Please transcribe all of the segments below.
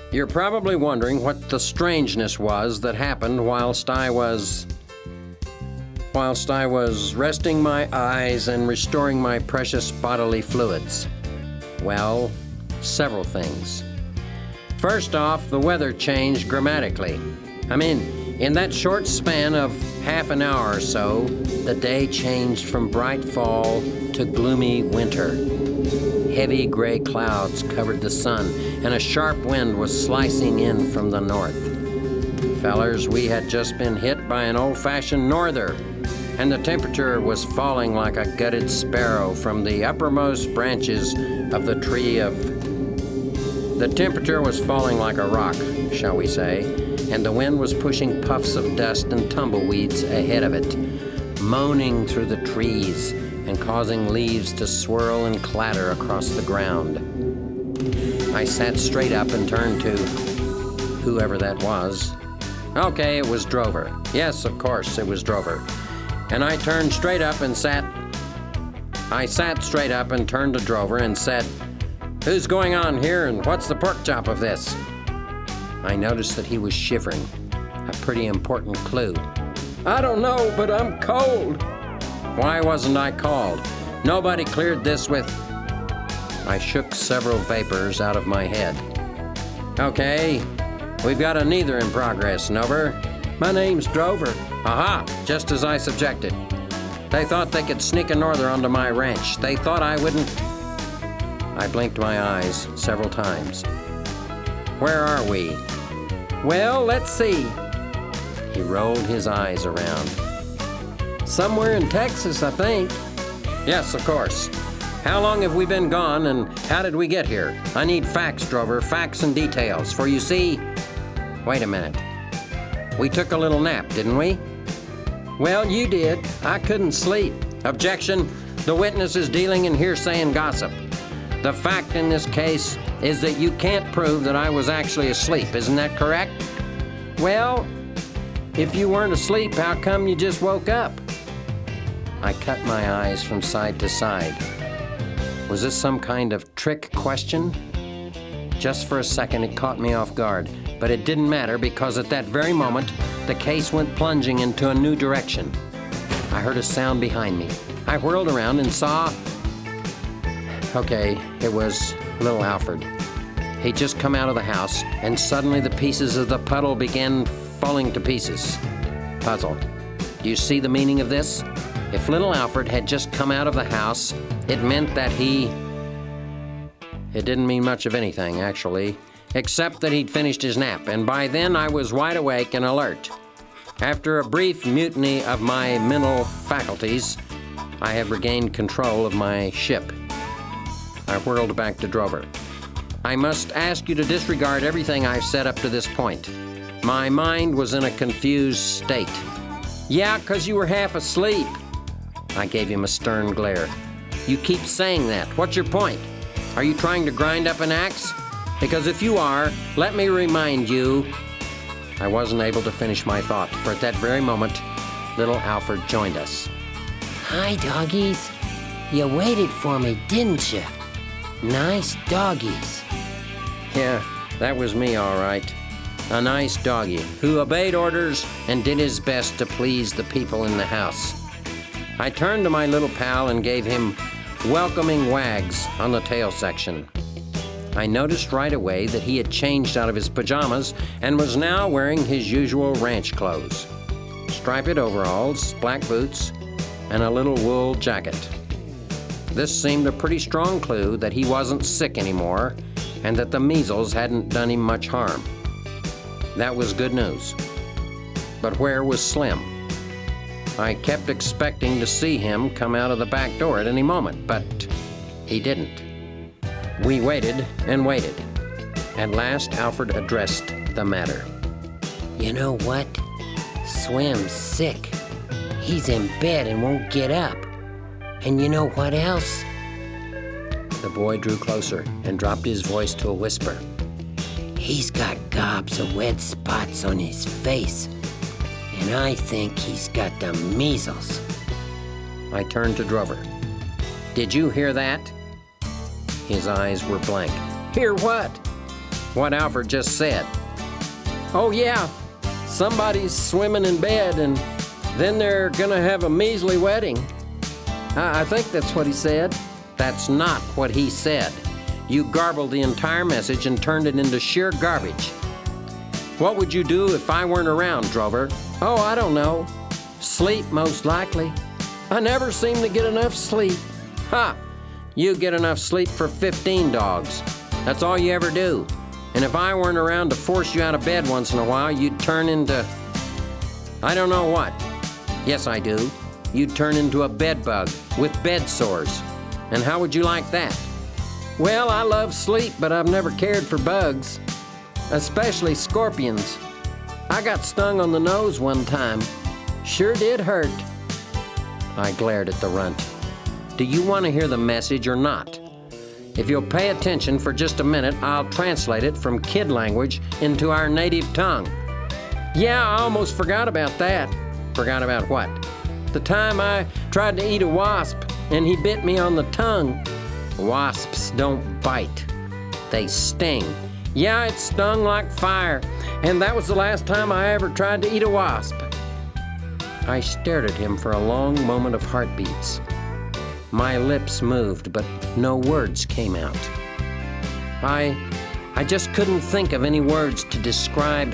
You're probably wondering what the strangeness was that happened whilst I was resting my eyes and restoring my precious bodily fluids. Well, several things. First off, the weather changed dramatically. In that short span of half an hour or so, the day changed from bright fall to gloomy winter. Heavy gray clouds covered the sun, and a sharp wind was slicing in from the north. Fellers, we had just been hit by an old-fashioned norther, and the temperature was falling like a gutted sparrow from the uppermost branches of the tree of... The temperature was falling like a rock, shall we say, and the wind was pushing puffs of dust and tumbleweeds ahead of it, moaning through the trees and causing leaves to swirl and clatter across the ground. I sat straight up and turned to whoever that was. Okay, it was Drover. Yes, of course, it was Drover. And I turned straight up and I sat straight up and turned to Drover and said, "Who's going on here and what's the pork chop of this?" I noticed that he was shivering, a pretty important clue. "I don't know, but I'm cold." Why wasn't I called? Nobody cleared this with... I shook several vapors out of my head. Okay, we've got a neither in progress, Nover. My name's Drover. Aha, just as I subjected. They thought they could sneak a norther onto my ranch. They thought I wouldn't... I blinked my eyes several times. Where are we? Well, let's see. He rolled his eyes around. Somewhere in Texas, I think. Yes, of course. How long have we been gone, and how did we get here? I need facts, Drover, facts and details, for you see... Wait a minute. We took a little nap, didn't we? Well, you did. I couldn't sleep. Objection. The witness is dealing in hearsay and gossip. The fact in this case is that you can't prove that I was actually asleep. Isn't that correct? Well, if you weren't asleep, how come you just woke up? I cut my eyes from side to side. Was this some kind of trick question? Just for a second, it caught me off guard, but it didn't matter because at that very moment, the case went plunging into a new direction. I heard a sound behind me. I whirled around and saw... Okay, it was little Alfred. He'd just come out of the house, and suddenly the pieces of the puddle began falling to pieces. Puzzle. Do you see the meaning of this? If little Alfred had just come out of the house, it meant that It didn't mean much of anything, actually, except that he'd finished his nap, and by then I was wide awake and alert. After a brief mutiny of my mental faculties, I had regained control of my ship. I whirled back to Drover. I must ask you to disregard everything I've said up to this point. My mind was in a confused state. Yeah, 'cause you were half asleep. I gave him a stern glare. You keep saying that. What's your point? Are you trying to grind up an axe? Because if you are, let me remind you... I wasn't able to finish my thought, for at that very moment, little Alfred joined us. Hi, doggies. You waited for me, didn't you? Nice doggies. Yeah, that was me, all right. A nice doggy who obeyed orders and did his best to please the people in the house. I turned to my little pal and gave him welcoming wags on the tail section. I noticed right away that he had changed out of his pajamas and was now wearing his usual ranch clothes. Striped overalls, black boots, and a little wool jacket. This seemed a pretty strong clue that he wasn't sick anymore and that the measles hadn't done him much harm. That was good news. But where was Slim? I kept expecting to see him come out of the back door at any moment, but he didn't. We waited and waited. At last, Alfred addressed the matter. You know what? Slim's sick. He's in bed and won't get up. And you know what else? The boy drew closer and dropped his voice to a whisper. He's got gobs of wet spots on his face. And I think he's got the measles. I turned to Drover. Did you hear that? His eyes were blank. Hear what? what Alfred just said. Oh, yeah, somebody's swimming in bed, and then they're gonna have a measly wedding. I think that's what he said. That's not what he said. You garbled the entire message and turned it into sheer garbage. What would you do if I weren't around, Drover? Oh, I don't know. Sleep, most likely. I never seem to get enough sleep. Ha! You get enough sleep for 15 dogs. That's all you ever do. And if I weren't around to force you out of bed once in a while, you'd turn into... I don't know what. Yes, I do. You'd turn into a bedbug with bed sores. And how would you like that? Well, I love sleep, but I've never cared for bugs. Especially scorpions. I got stung on the nose one time. Sure did hurt. I glared at the runt. Do you want to hear the message or not? If you'll pay attention for just a minute, I'll translate it from kid language into our native tongue. Yeah, I almost forgot about that. Forgot about what? The time I tried to eat a wasp and he bit me on the tongue. Wasps don't bite. They sting. Yeah, it stung like fire, and that was the last time I ever tried to eat a wasp. I stared at him for a long moment of heartbeats. My lips moved, but no words came out. I just couldn't think of any words to describe...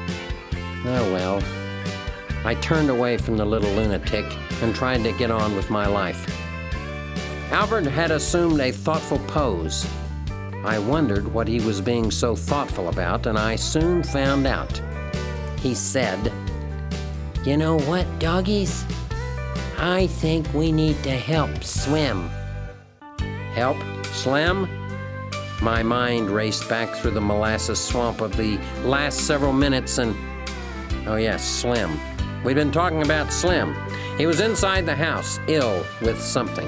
Oh, well. I turned away from the little lunatic and tried to get on with my life. Alfred had assumed a thoughtful pose. I wondered what he was being so thoughtful about, and I soon found out. He said, You know what, doggies? I think we need to help Swim. Help? Slim? My mind raced back through the molasses swamp of the last several minutes and... Oh yes, Slim. We'd been talking about Slim. He was inside the house, ill with something.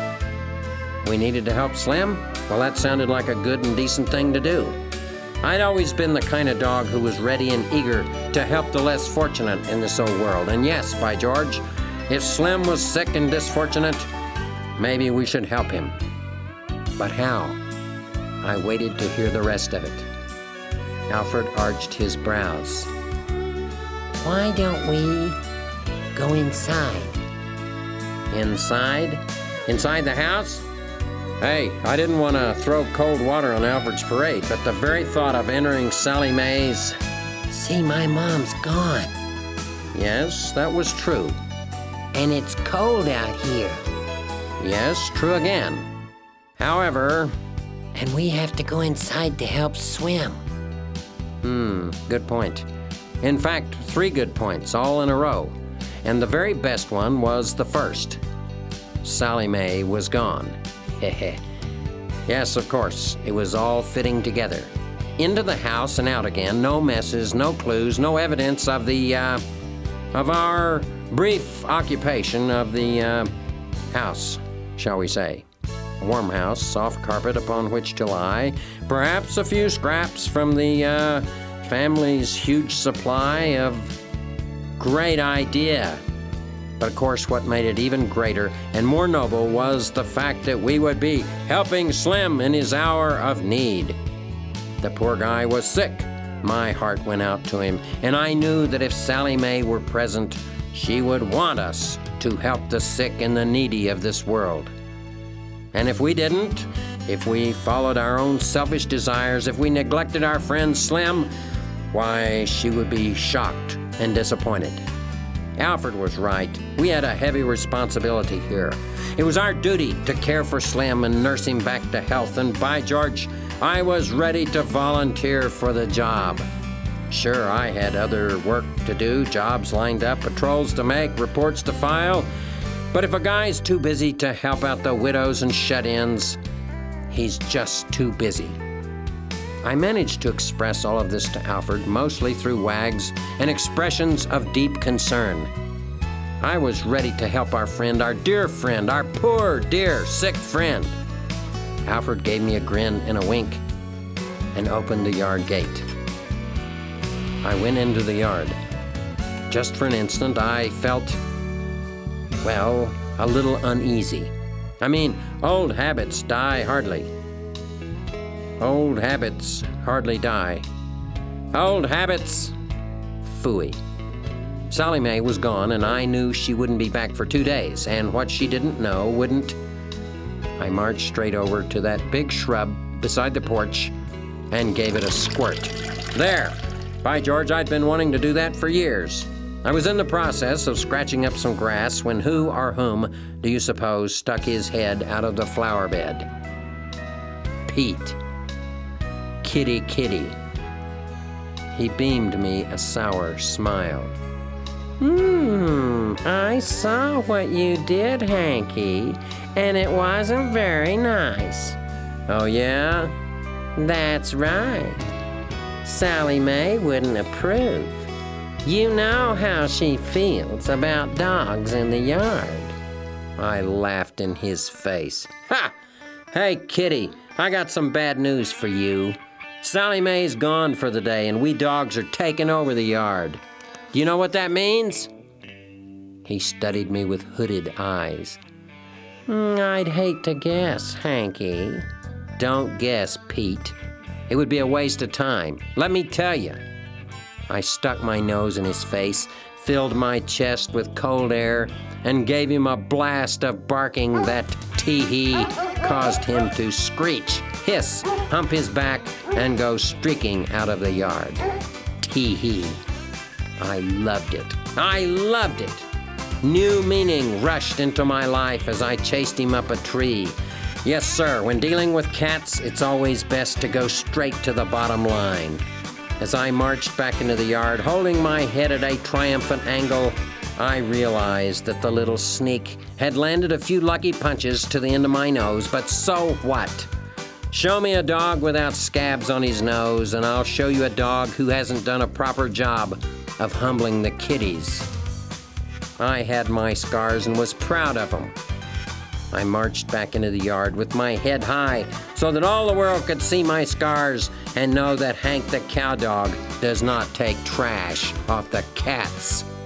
We needed to help Slim? Well, that sounded like a good and decent thing to do. I'd always been the kind of dog who was ready and eager to help the less fortunate in this old world. And yes, by George, if Slim was sick and disfortunate, maybe we should help him. But how? I waited to hear the rest of it. Alfred arched his brows. Why don't we go inside? Inside? Inside the house? Hey, I didn't want to throw cold water on Alfred's parade, but the very thought of entering Sally Mae's... See, my mom's gone. Yes, that was true. And it's cold out here. Yes, true again. However... And we have to go inside to help Swim. Good point. In fact, 3 good points, all in a row. And the very best one was the first. Sally Mae was gone. Yes, of course, it was all fitting together. Into the house and out again, no messes, no clues, no evidence of our brief occupation of the house, shall we say. A warm house, soft carpet upon which to lie, perhaps a few scraps from the family's huge supply of... Great idea. But of course, what made it even greater and more noble was the fact that we would be helping Slim in his hour of need. The poor guy was sick. My heart went out to him, and I knew that if Sally Mae were present, she would want us to help the sick and the needy of this world. And if we didn't, if we followed our own selfish desires, if we neglected our friend Slim, why, she would be shocked and disappointed. Alfred was right. We had a heavy responsibility here. It was our duty to care for Slim and nurse him back to health, and by George, I was ready to volunteer for the job. Sure, I had other work to do, jobs lined up, patrols to make, reports to file, but if a guy's too busy to help out the widows and shut-ins, he's just too busy. I managed to express all of this to Alfred, mostly through wags and expressions of deep concern. I was ready to help our friend, our dear friend, our poor, dear, sick friend. Alfred gave me a grin and a wink and opened the yard gate. I went into the yard. Just for an instant, I felt, well, a little uneasy. I mean, old habits die hardly. Old habits hardly die. Old habits, phooey. Sally Mae was gone, and I knew she wouldn't be back for 2 days, and what she didn't know wouldn't. I marched straight over to that big shrub beside the porch and gave it a squirt. There! By George, I'd been wanting to do that for years. I was in the process of scratching up some grass when who or whom do you suppose stuck his head out of the flower bed? Pete. Kitty Kitty. He beamed me a sour smile. I saw what you did, Hanky, and it wasn't very nice. Oh, yeah? That's right. Sally Mae wouldn't approve. You know how she feels about dogs in the yard. I laughed in his face. Ha! Hey, Kitty, I got some bad news for you. Sally Mae's gone for the day, and we dogs are taking over the yard. Do you know what that means? He studied me with hooded eyes. I'd hate to guess, Hanky. Don't guess, Pete. It would be a waste of time. Let me tell you. I stuck my nose in his face, filled my chest with cold air, and gave him a blast of barking that tee-hee caused him to screech, hiss, hump his back, and go streaking out of the yard. Tee-hee. I loved it. I loved it. New meaning rushed into my life as I chased him up a tree. Yes, sir, when dealing with cats, it's always best to go straight to the bottom line. As I marched back into the yard, holding my head at a triumphant angle, I realized that the little sneak had landed a few lucky punches to the end of my nose, but so what? Show me a dog without scabs on his nose, and I'll show you a dog who hasn't done a proper job of humbling the kitties. I had my scars and was proud of them. I marched back into the yard with my head high so that all the world could see my scars and know that Hank the Cowdog does not take trash off the cats.